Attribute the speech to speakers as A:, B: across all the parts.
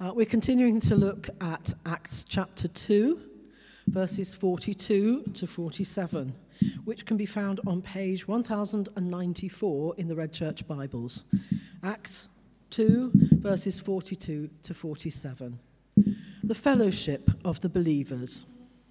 A: We're continuing to look at Acts chapter 2, verses 42 to 47, which can be found on page 1094 in the Red Church Bibles. Acts 2, verses 42 to 47. The fellowship of the believers.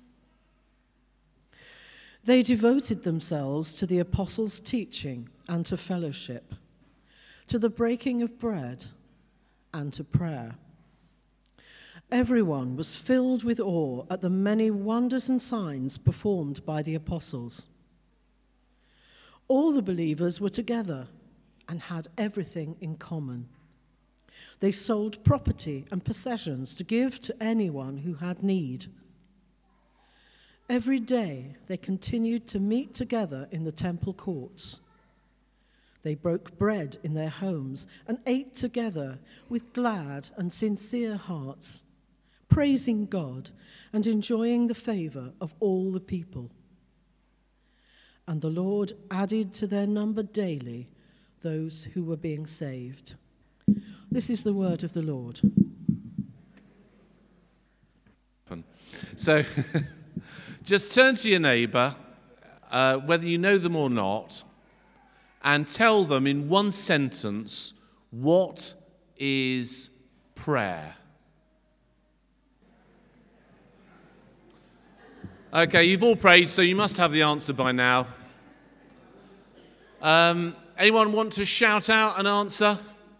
A: They devoted themselves to the apostles' teaching and to fellowship, to the breaking of bread and to prayer. Everyone was filled with awe at the many wonders and signs performed by the apostles. All the believers were together and had everything in common. They sold property and possessions to give to anyone who had need. Every day they continued to meet together in the temple courts. They broke bread in their homes and ate together with glad and sincere hearts, praising God and enjoying the favor of all the people. And the Lord added to their number daily those who were being saved. This is the word of the Lord.
B: So, just turn to your neighbour, whether you know them or not, and tell them in one sentence, what is prayer? Okay, you've all prayed, so you must have the answer by now. Anyone want to shout out an answer?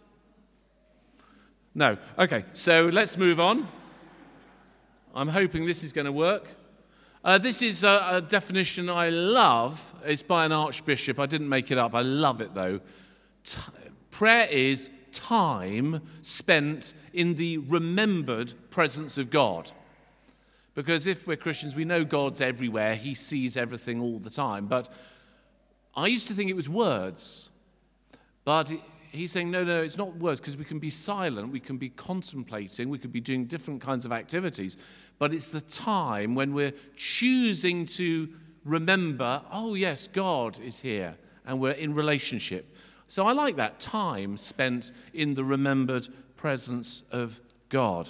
B: No. Okay, so let's move on. I'm hoping this is going to work. This is a definition I love. It's by an archbishop. I didn't make it up. I love it, though. Prayer is time spent in the remembered presence of God. Because if we're Christians, we know God's everywhere. He sees everything all the time. But I used to think it was words. But he's saying, no, it's not words, because we can be silent, we can be contemplating, we could be doing different kinds of activities. But it's the time when we're choosing to remember, oh yes, God is here, and we're in relationship. So I like that, time spent in the remembered presence of God.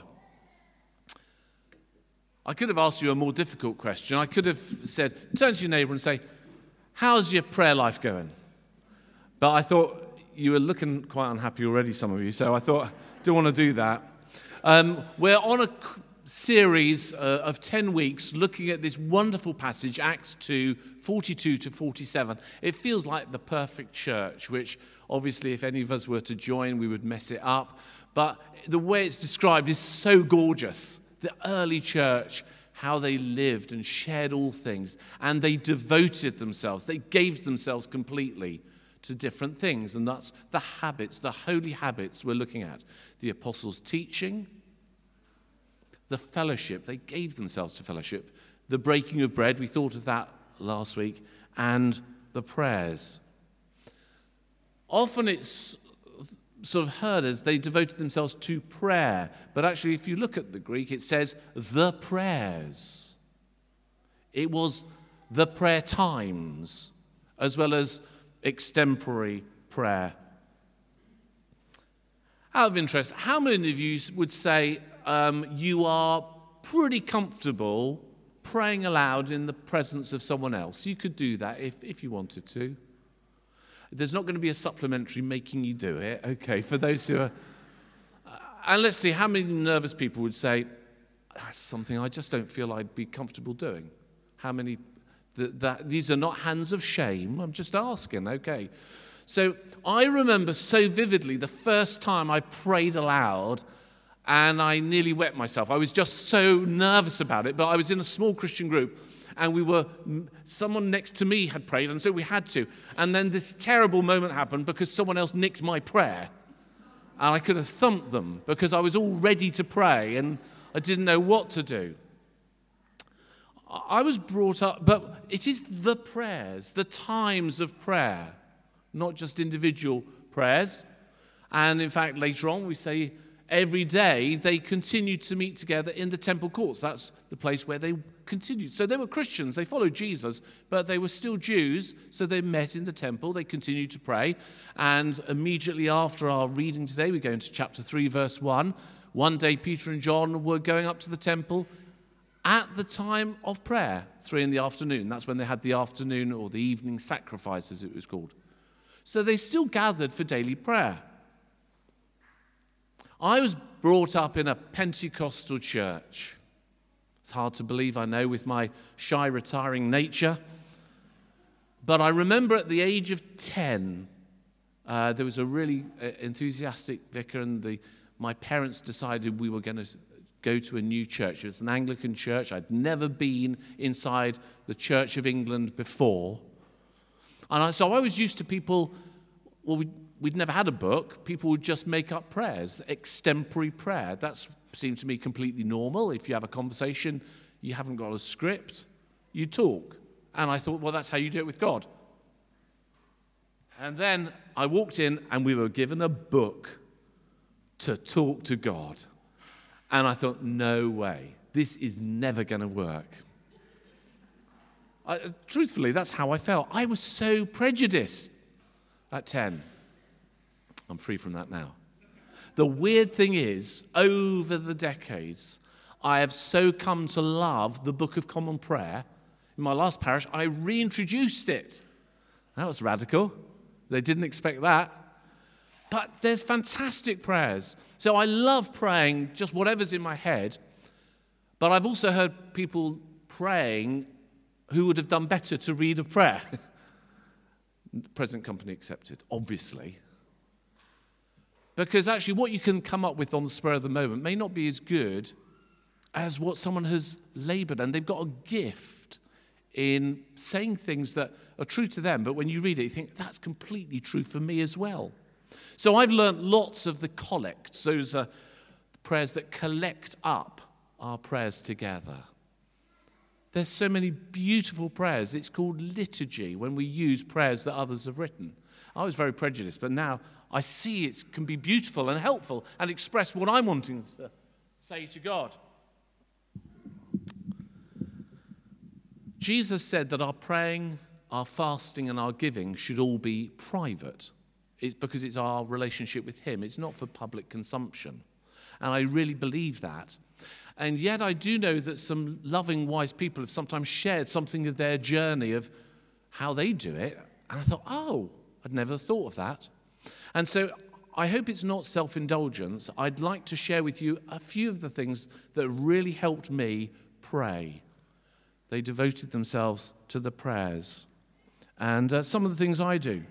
B: I could have asked you a more difficult question. I could have said, turn to your neighbour and say, how's your prayer life going? But I thought you were looking quite unhappy already, some of you, so I thought, I don't want to do that. We're on a series of 10 weeks looking at this wonderful passage, Acts 2, 42 to 47. It feels like the perfect church, which obviously if any of us were to join, we would mess it up. But the way it's described is so gorgeous. The early church, how they lived and shared all things, and they devoted themselves, they gave themselves completely to different things, and that's the habits, the holy habits we're looking at. The apostles' teaching, the fellowship, they gave themselves to fellowship, the breaking of bread, we thought of that last week, and the prayers. Often it's sort of heard as they devoted themselves to prayer. But actually, if you look at the Greek, it says the prayers. It was the prayer times, as well as extempore prayer. Out of interest, how many of you would say you are pretty comfortable praying aloud in the presence of someone else? You could do that if you wanted to. There's not going to be a supplementary making you do it. Okay, for those who are... and let's see, how many nervous people would say, that's something I just don't feel I'd be comfortable doing? How many... these are not hands of shame. I'm just asking, okay. So I remember so vividly the first time I prayed aloud and I nearly wet myself. I was just so nervous about it, but I was in a small Christian group. And someone next to me had prayed, and so we had to. And then this terrible moment happened because someone else nicked my prayer. And I could have thumped them because I was all ready to pray, and I didn't know what to do. I was brought up, but it is the prayers, the times of prayer, not just individual prayers. And in fact, later on, we say every day they continued to meet together in the temple courts. That's the place where they continued. So they were Christians, they followed Jesus, but they were still Jews, so they met in the temple, they continued to pray. And immediately after our reading today, we go into chapter 3, verse 1, One day, Peter and John were going up to the temple at the time of prayer, 3 PM. That's when they had the afternoon or the evening sacrifice, as it was called. So they still gathered for daily prayer. I was brought up in a Pentecostal church. It's hard to believe, I know, with my shy, retiring nature. But I remember at the age of 10, there was a really enthusiastic vicar, and my parents decided we were going to go to a new church. It was an Anglican church. I'd never been inside the Church of England before. And so I was used to people, we'd never had a book. People would just make up prayers, extempore prayer. That seemed to me completely normal. If you have a conversation, you haven't got a script, you talk. And I thought, well, that's how you do it with God. And then I walked in and we were given a book to talk to God. And I thought, no way, this is never going to work. Truthfully, that's how I felt. I was so prejudiced at 10. I'm free from that now. The weird thing is, over the decades, I have so come to love the Book of Common Prayer. In my last parish, I reintroduced it. That was radical. They didn't expect that. But there's fantastic prayers. So I love praying just whatever's in my head. But I've also heard people praying who would have done better to read a prayer. Present company accepted, obviously. Because actually what you can come up with on the spur of the moment may not be as good as what someone has labored. And they've got a gift in saying things that are true to them. But when you read it, you think, that's completely true for me as well. So I've learnt lots of the collects. Those are prayers that collect up our prayers together. There's so many beautiful prayers. It's called liturgy when we use prayers that others have written. I was very prejudiced, but now I see it can be beautiful and helpful and express what I'm wanting to say to God. Jesus said that our praying, our fasting, and our giving should all be private. It's because it's our relationship with him. It's not for public consumption. And I really believe that. And yet I do know that some loving, wise people have sometimes shared something of their journey of how they do it. And I thought, oh, I'd never thought of that. And so I hope it's not self-indulgence. I'd like to share with you a few of the things that really helped me pray. They devoted themselves to the prayers. And some of the things I do.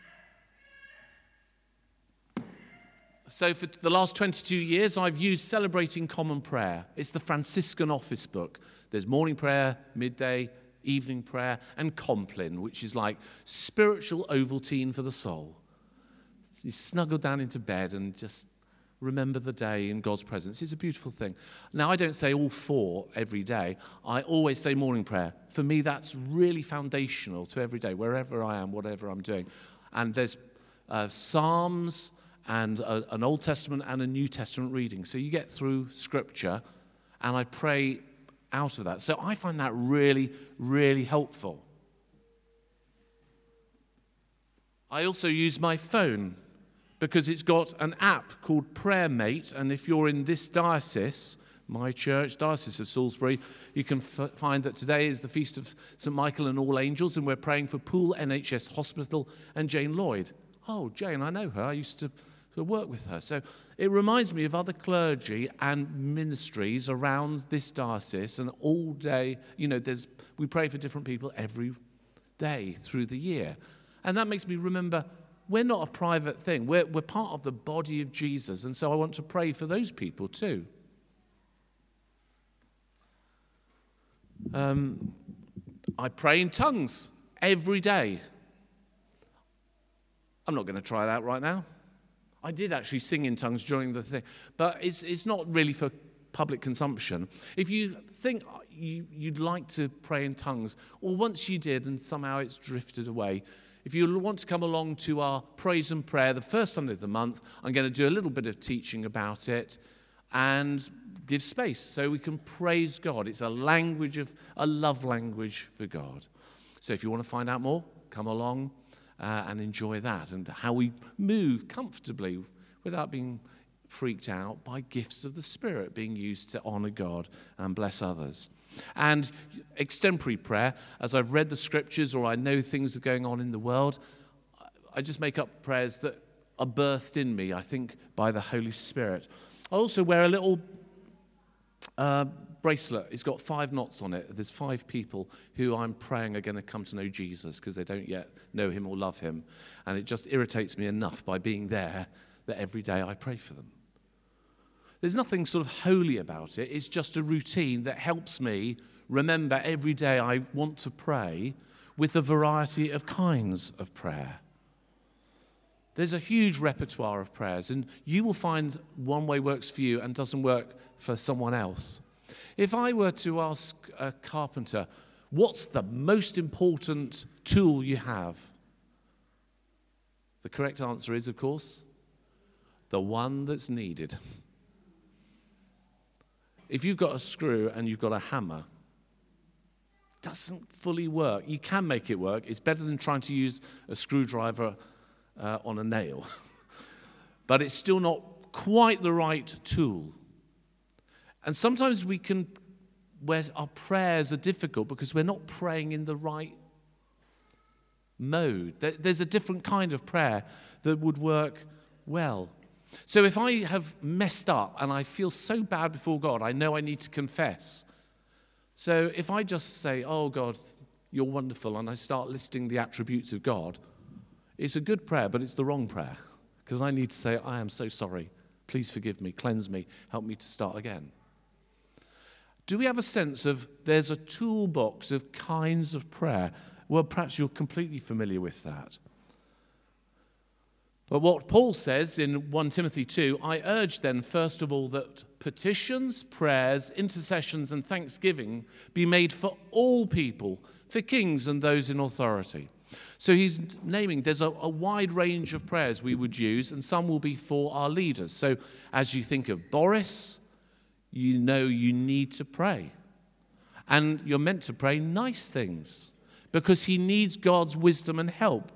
B: So for the last 22 years, I've used Celebrating Common Prayer. It's the Franciscan office book. There's morning prayer, midday, evening prayer, and Compline, which is like spiritual Ovaltine for the soul. So you snuggle down into bed and just remember the day in God's presence. It's a beautiful thing. Now, I don't say all 4 every day. I always say morning prayer. For me, that's really foundational to every day, wherever I am, whatever I'm doing. And there's Psalms and an Old Testament and a New Testament reading. So you get through Scripture, and I pray out of that. So I find that really, really helpful. I also use my phone because it's got an app called PrayerMate, and if you're in this diocese, my church, Diocese of Salisbury, you can find that today is the Feast of St. Michael and All Angels, and we're praying for Poole NHS Hospital and Jane Lloyd. Oh, Jane, I know her. I used to work with her. So it reminds me of other clergy and ministries around this diocese, and all day, we pray for different people every day through the year. And that makes me remember we're not a private thing. We're part of the body of Jesus, and so I want to pray for those people too. I pray in tongues every day. I'm not going to try that right now. I did actually sing in tongues during the thing, but it's not really for public consumption. If you think you'd like to pray in tongues, or once you did and somehow it's drifted away, if you want to come along to our praise and prayer the first Sunday of the month, I'm going to do a little bit of teaching about it and give space so we can praise God. It's a love language for God. So if you want to find out more, come along and enjoy that, and how we move comfortably without being freaked out by gifts of the Spirit being used to honor God and bless others. And extemporary prayer, as I've read the scriptures or I know things are going on in the world, I just make up prayers that are birthed in me, I think, by the Holy Spirit. I also wear a little bracelet. It's got 5 knots on it. There's 5 people who I'm praying are going to come to know Jesus because they don't yet know him or love him. And it just irritates me enough by being there that every day I pray for them. There's nothing sort of holy about it. It's just a routine that helps me remember every day I want to pray with a variety of kinds of prayer. There's a huge repertoire of prayers, and you will find one way works for you and doesn't work for someone else. If I were to ask a carpenter, what's the most important tool you have? The correct answer is, of course, the one that's needed. If you've got a screw and you've got a hammer, it doesn't fully work. You can make it work. It's better than trying to use a screwdriver on a nail. But it's still not quite the right tool. And sometimes where our prayers are difficult because we're not praying in the right mode. There's a different kind of prayer that would work well. So if I have messed up and I feel so bad before God, I know I need to confess. So if I just say, oh God, you're wonderful, and I start listing the attributes of God, it's a good prayer, but it's the wrong prayer. Because I need to say, I am so sorry. Please forgive me, cleanse me, help me to start again. Do we have a sense of there's a toolbox of kinds of prayer? Well, perhaps you're completely familiar with that. But what Paul says in 1 Timothy 2, I urge then, first of all, that petitions, prayers, intercessions, and thanksgiving be made for all people, for kings and those in authority. So he's naming there's a wide range of prayers we would use, and some will be for our leaders. So as you think of Boris, you know you need to pray. And you're meant to pray nice things, because he needs God's wisdom and help.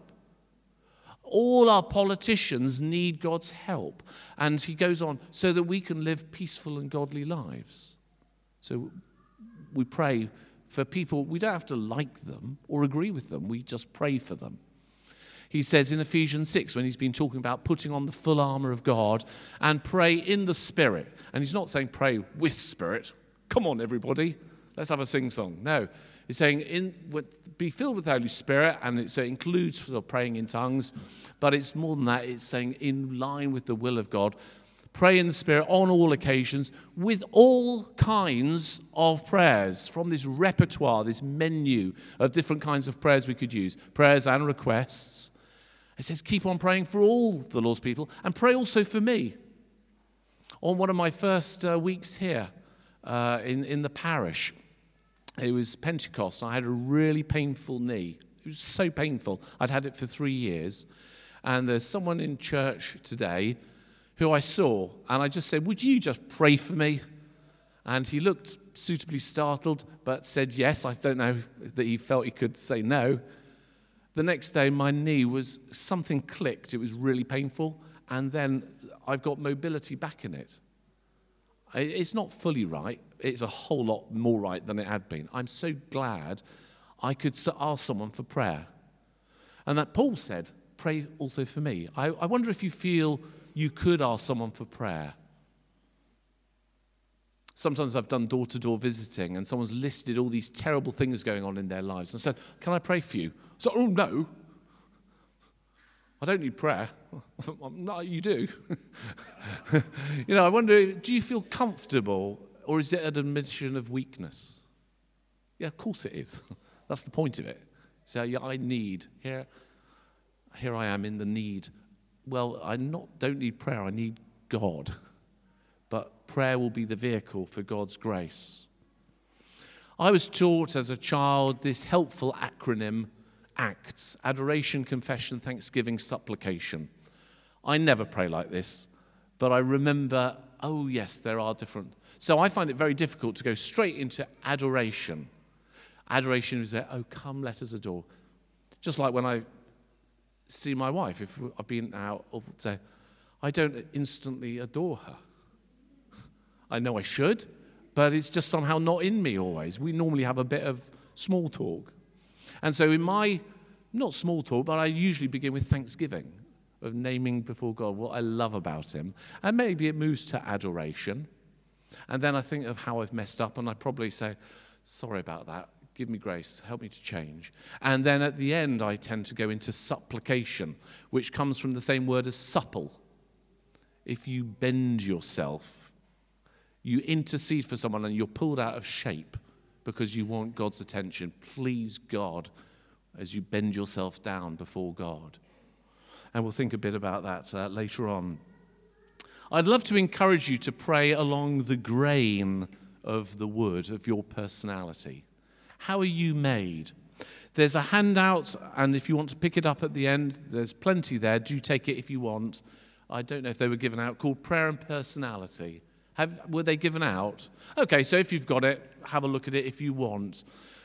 B: All our politicians need God's help. And he goes on, so that we can live peaceful and godly lives. So we pray for people. We don't have to like them or agree with them. We just pray for them. He says in Ephesians 6, when he's been talking about putting on the full armor of God and pray in the Spirit. And he's not saying pray with Spirit. Come on, everybody. Let's have a sing-song. No. He's saying be filled with the Holy Spirit, and it includes sort of praying in tongues, but it's more than that. It's saying in line with the will of God. Pray in the Spirit on all occasions with all kinds of prayers from this repertoire, this menu of different kinds of prayers we could use, prayers and requests. It says keep on praying for all the Lord's people, and pray also for me. On one of my first weeks here in the parish, it was Pentecost. I had a really painful knee. It was so painful. I'd had it for 3 years. And there's someone in church today who I saw, and I just said, would you just pray for me? And he looked suitably startled, but said yes. I don't know that he felt he could say no. The next day, my knee was, something clicked. It was really painful. And then I've got mobility back in it. It's not fully right. It's a whole lot more right than it had been. I'm so glad I could ask someone for prayer. And that Paul said, pray also for me. I wonder if you feel you could ask someone for prayer. Sometimes I've done door-to-door visiting, and someone's listed all these terrible things going on in their lives. And I said, can I pray for you? So, oh, no. I don't need prayer. No, you do. I wonder, do you feel comfortable, or is it an admission of weakness? Yeah, of course it is. That's the point of it. So, yeah, I need. Here I am in the need. Well, I don't need prayer. I need God. But prayer will be the vehicle for God's grace. I was taught as a child this helpful acronym, ACTS, Adoration, Confession, Thanksgiving, Supplication. I never pray like this, but I remember, oh yes, there are different. So I find it very difficult to go straight into adoration. Adoration is, oh, come, let us adore. Just like when I see my wife, if I've been out, I'll say, I don't instantly adore her. I know I should, but it's just somehow not in me always. We normally have a bit of small talk. And so in my, not small talk, but I usually begin with thanksgiving, of naming before God what I love about him. And maybe it moves to adoration. And then I think of how I've messed up, and I probably say, sorry about that. Give me grace. Help me to change. And then at the end, I tend to go into supplication, which comes from the same word as supple. If you bend yourself, you intercede for someone and you're pulled out of shape because you want God's attention. Please God, as you bend yourself down before God. And we'll think a bit about that later on. I'd love to encourage you to pray along the grain of the wood of your personality. How are you made? There's a handout, and if you want to pick it up at the end, there's plenty there. Do take it if you want. I don't know if they were given out, called Prayer and Personality. Were they given out? Okay, so if you've got it, have a look at it if you want.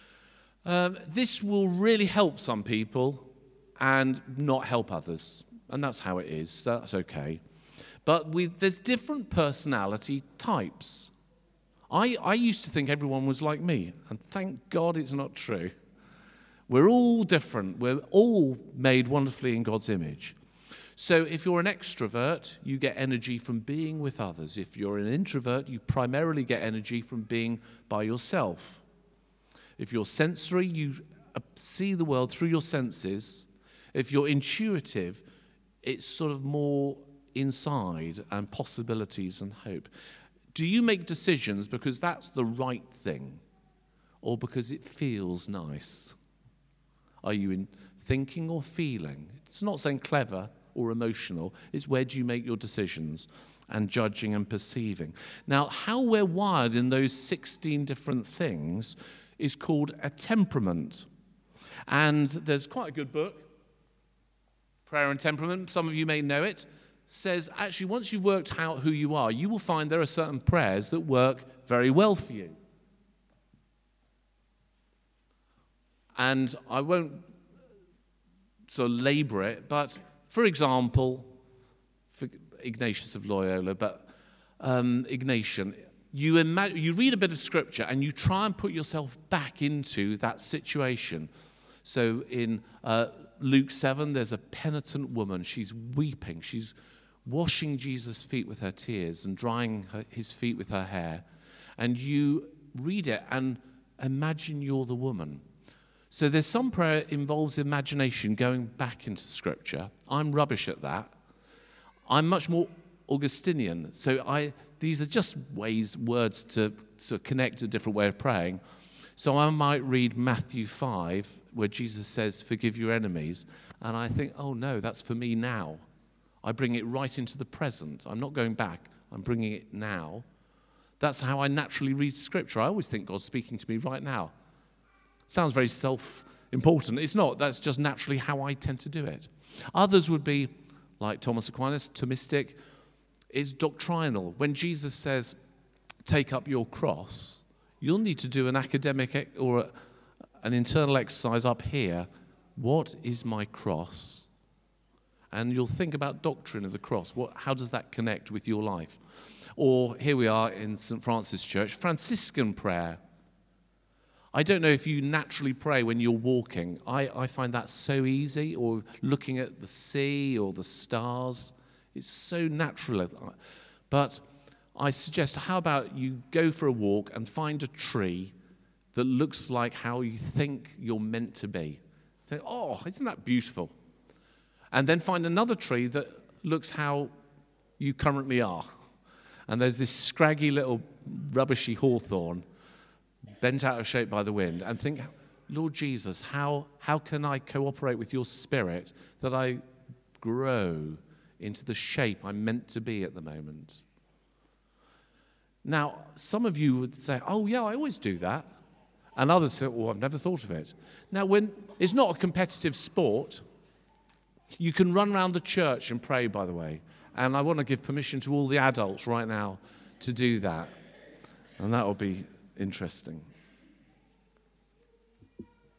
B: This will really help some people and not help others. And that's how it is. So that's okay. But there's different personality types. I used to think everyone was like me, and thank God it's not true. We're all different. We're all made wonderfully in God's image. So if you're an extrovert, you get energy from being with others. If you're an introvert, you primarily get energy from being by yourself. If you're sensory, you see the world through your senses. If you're intuitive, it's sort of more inside and possibilities and hope. Do you make decisions because that's the right thing or because it feels nice? Are you in thinking or feeling? It's not saying clever or emotional. It's where do you make your decisions and judging and perceiving. Now, how we're wired in those 16 different things is called a temperament. And there's quite a good book, Prayer and Temperament. Some of you may know it. Says, actually, once you've worked out who you are, you will find there are certain prayers that work very well for you. And I won't sort of labor it, but for example, for Ignatius of Loyola, but Ignatian, you read a bit of scripture and you try and put yourself back into that situation. So in Luke 7, there's a penitent woman. She's weeping. She's washing Jesus' feet with her tears and drying his feet with her hair. And you read it and imagine you're the woman. So there's some prayer involves imagination, going back into Scripture. I'm rubbish at that. I'm much more Augustinian. So these are just words to sort of connect a different way of praying. So I might read Matthew 5, where Jesus says, forgive your enemies. And I think, oh no, that's for me now. I bring it right into the present. I'm not going back. I'm bringing it now. That's how I naturally read Scripture. I always think God's speaking to me right now. Sounds very self-important. It's not. That's just naturally how I tend to do it. Others would be, like Thomas Aquinas, Thomistic. It's doctrinal. When Jesus says, take up your cross, you'll need to do an academic or an internal exercise up here. What is my cross? And you'll think about doctrine of the cross. How does that connect with your life? Or here we are in St. Francis Church, Franciscan prayer. I don't know if you naturally pray when you're walking. I find that so easy, or looking at the sea or the stars. It's so natural. But I suggest, how about you go for a walk and find a tree that looks like how you think you're meant to be. Think, oh, isn't that beautiful? And then find another tree that looks how you currently are. And there's this scraggy little rubbishy hawthorn bent out of shape by the wind, and think, Lord Jesus, how can I cooperate with your Spirit that I grow into the shape I'm meant to be at the moment? Now, some of you would say, oh yeah, I always do that. And others say, well, I've never thought of it. Now, when it's not a competitive sport, you can run around the church and pray, by the way. And I want to give permission to all the adults right now to do that. And that will be interesting.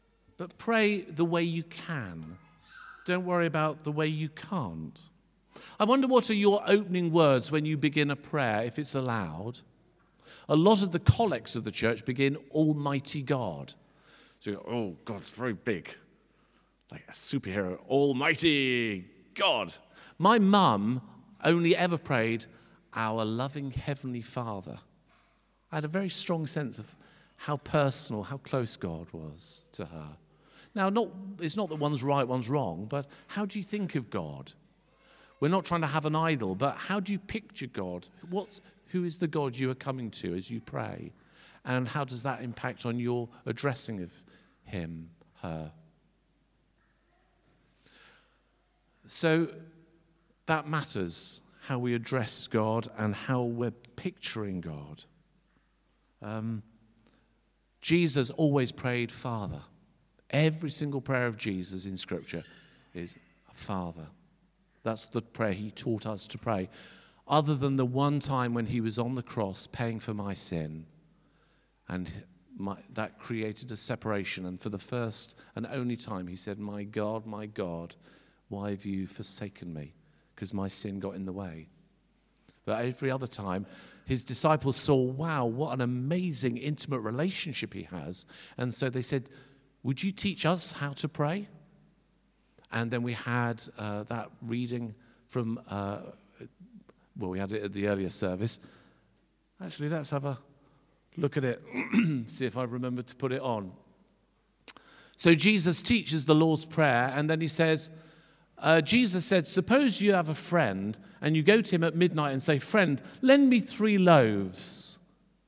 B: But pray the way you can. Don't worry about the way you can't. I wonder what are your opening words when you begin a prayer, if it's allowed. A lot of the collects of the church begin, Almighty God. So you go, oh, God's very big. Like a superhero, Almighty God. My mum only ever prayed, our loving Heavenly Father. I had a very strong sense of how personal, how close God was to her. Now, it's not that one's right, one's wrong, but how do you think of God? We're not trying to have an idol, but how do you picture God? Who is the God you are coming to as you pray? And how does that impact on your addressing of him, her? So that matters, how we address God and how we're picturing God. Jesus always prayed Father. Every single prayer of Jesus in Scripture is Father. That's the prayer he taught us to pray. Other than the one time when he was on the cross paying for my sin, and that created a separation. And for the first and only time, he said, my God, why have you forsaken me? Because my sin got in the way. But every other time, his disciples saw, wow, what an amazing, intimate relationship he has. And so they said, would you teach us how to pray? And then we had that reading from, we had it at the earlier service. Actually, let's have a look at it, see if I remember to put it on. So Jesus teaches the Lord's Prayer, and then he says, Jesus said, suppose you have a friend, and you go to him at midnight and say, friend, lend me 3 loaves.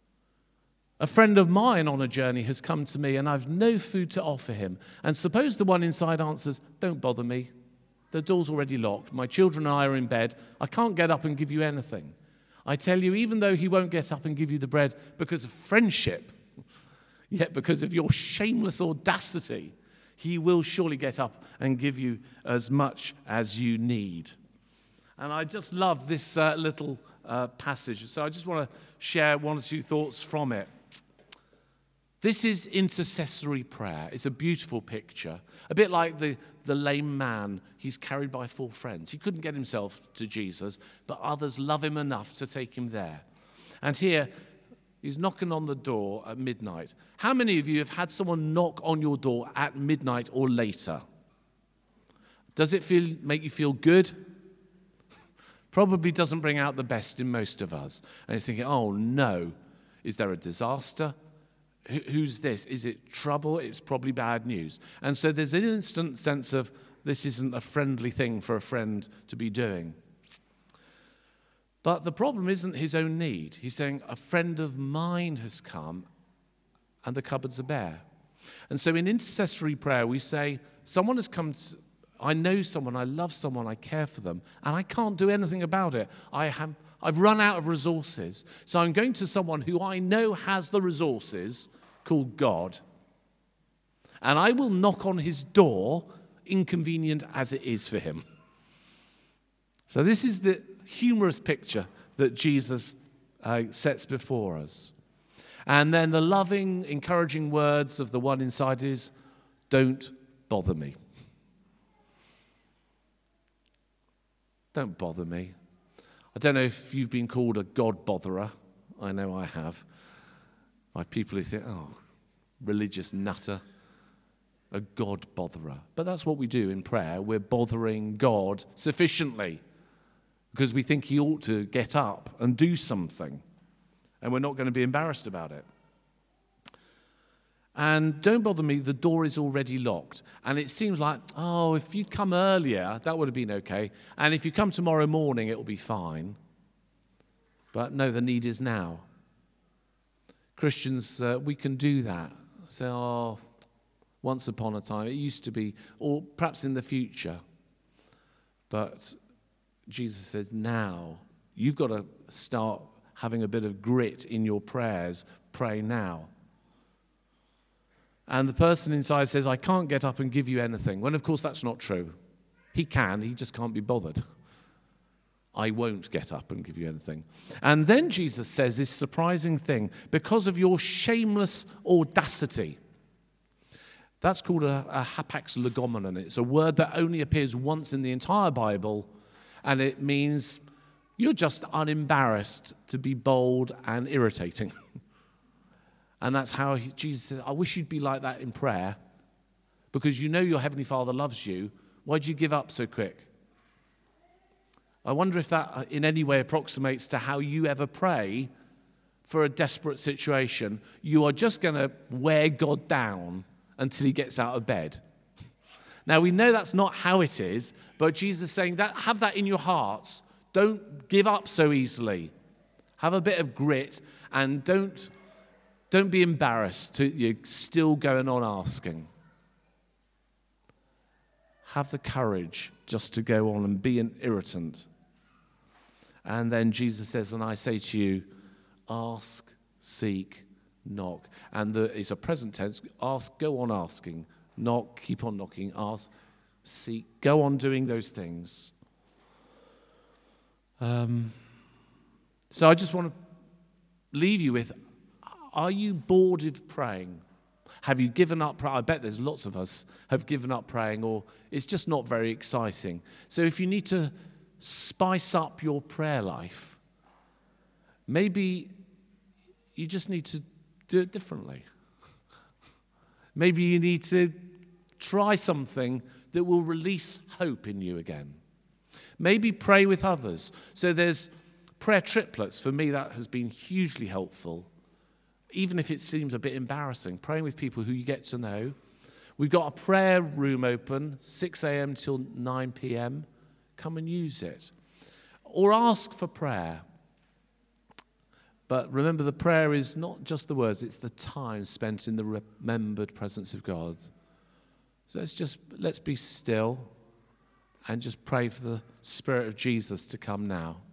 B: A friend of mine on a journey has come to me, and I've no food to offer him. And suppose the one inside answers, don't bother me. The door's already locked. My children and I are in bed. I can't get up and give you anything. I tell you, even though he won't get up and give you the bread because of friendship, yet because of your shameless audacity, he will surely get up and give you as much as you need. And I just love this little passage. So I just want to share 1 or 2 thoughts from it. This is intercessory prayer. It's a beautiful picture. A bit like the lame man. He's carried by 4 friends. He couldn't get himself to Jesus, but others love him enough to take him there. And here, he's knocking on the door at midnight. How many of you have had someone knock on your door at midnight or later? Does it make you feel good? Probably doesn't bring out the best in most of us. And you're thinking, oh no, is there a disaster? Who's this? Is it trouble? It's probably bad news. And so there's an instant sense of this isn't a friendly thing for a friend to be doing. But the problem isn't his own need. He's saying, a friend of mine has come and the cupboards are bare. And so in intercessory prayer, we say, someone has come I know someone, I love someone, I care for them, and I can't do anything about it. I've run out of resources. So I'm going to someone who I know has the resources, called God, and I will knock on his door, inconvenient as it is for him. So this is the humorous picture that Jesus sets before us. And then the loving, encouraging words of the one inside is, don't bother me. Don't bother me. I don't know if you've been called a God botherer. I know I have. By people who think, oh, religious nutter, a God botherer. But that's what we do in prayer. We're bothering God sufficiently because we think he ought to get up and do something. And we're not going to be embarrassed about it. And don't bother me, the door is already locked. And it seems like, oh, if you'd come earlier, that would have been okay. And if you come tomorrow morning, it will be fine. But no, the need is now. Christians, we can do that. Say, oh, once upon a time, it used to be, or perhaps in the future. But Jesus says, now, you've got to start having a bit of grit in your prayers. Pray now. And the person inside says, I can't get up and give you anything. When, of course, that's not true. He can, he just can't be bothered. I won't get up and give you anything. And then Jesus says this surprising thing, because of your shameless audacity. That's called a hapax legomenon. It's a word that only appears once in the entire Bible, And it means you're just unembarrassed to be bold and irritating. And that's how Jesus says, I wish you'd be like that in prayer, because you know your Heavenly Father loves you. Why'd you give up so quick? I wonder if that in any way approximates to how you ever pray for a desperate situation. You are just going to wear God down until he gets out of bed. Now, we know that's not how it is, but Jesus is saying that have that in your hearts. Don't give up so easily. Have a bit of grit, and don't be embarrassed to you're still going on asking. Have the courage just to go on and be an irritant. And then Jesus says, and I say to you, ask, seek, knock. And it's a present tense. Ask, go on asking. Knock, keep on knocking. Ask, seek, go on doing those things. So I just want to leave you with, are you bored of praying? Have you given up prayer? I bet there's lots of us have given up praying, or it's just not very exciting. So if you need to spice up your prayer life, maybe you just need to do it differently. Maybe you need to try something that will release hope in you again. Maybe pray with others. So there's prayer triplets. For me, that has been hugely helpful, even if it seems a bit embarrassing. Praying with people who you get to know. We've got a prayer room open, 6 a.m. till 9 p.m. Come and use it. Or ask for prayer. But remember, the prayer is not just the words, it's the time spent in the remembered presence of God. So let's be still and just pray for the Spirit of Jesus to come now.